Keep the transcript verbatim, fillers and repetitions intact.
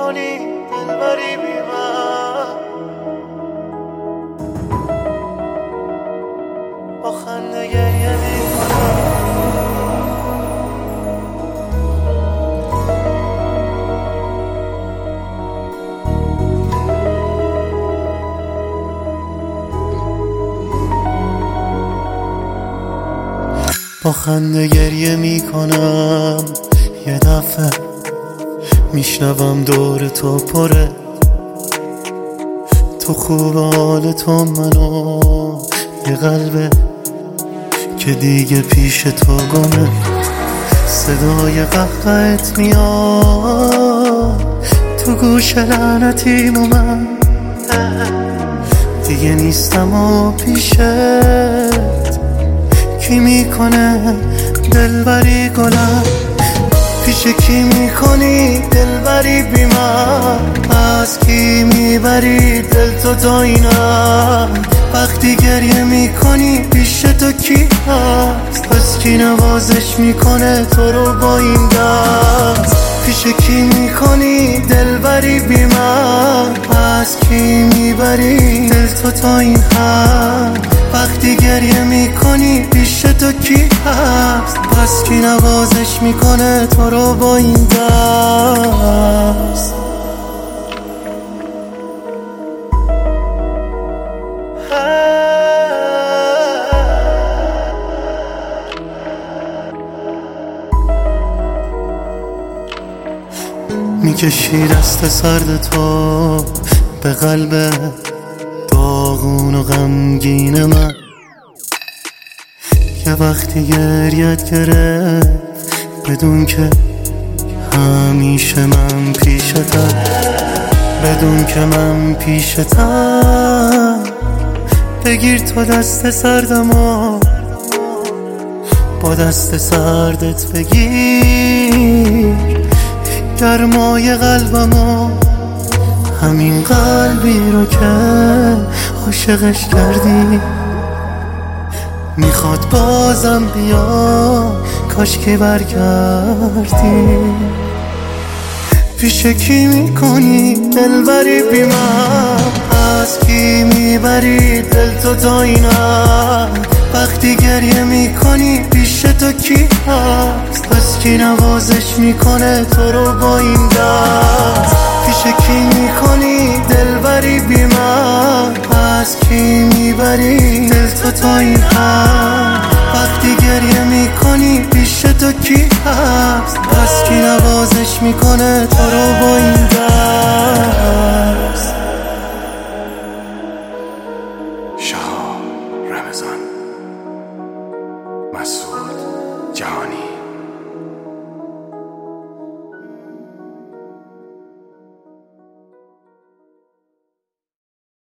میکنی دلبری بی من، با خنده گریه میکنم. با خنده گریه میکنم، یه دفعه میشنوم دور تو پره، تو خوب حال تو منو، یه قلبه که دیگه پیش تو گمه، صدای قهقهت میاد تو گوش لعنتیم و من دیگه نیستم و پیشت کی میکنه دلبری گلم، پیش کی میکنی دلبری بی من، از کی میبری دل تو تا اینم، وقتی گریه میکنی پیش تو کی هست، پس کی نوازش میکنه تو رو با این دست، پیش کی میکنی دلبری بی من، از کی میبری دل تو تا این حد، وقتی گریه میکنی پیش تو کی هست، پس کی نوازش میکنه تو رو با این دست. میکشی دست سرد تو به قلب داغون و غمگین من، که وقتی گریت گرفت بدون که همیشه من پیشتم، بدون که من پیشتم، بگیر تو دست سردم و با دست سردت بگیر گرمای قلبمو، همین قلبی رو که عاشقش کردی میخواد بازم بیا، کاش که برگردی، پیش کی میکنی دلبری بی من، از کی میبری دل تو تا اینم، وقتی گریه میکنی پیش تو کی هست، پس کی نوازش میکنه تو رو با این دست، پیش کی میکنی دلبری بی من، از کی میبری دل تو تا این حد، وقتی گریه میکنی پیش تو کی هست، پس کی نوازش میکنه تو رو با این دست. شاه رمضان.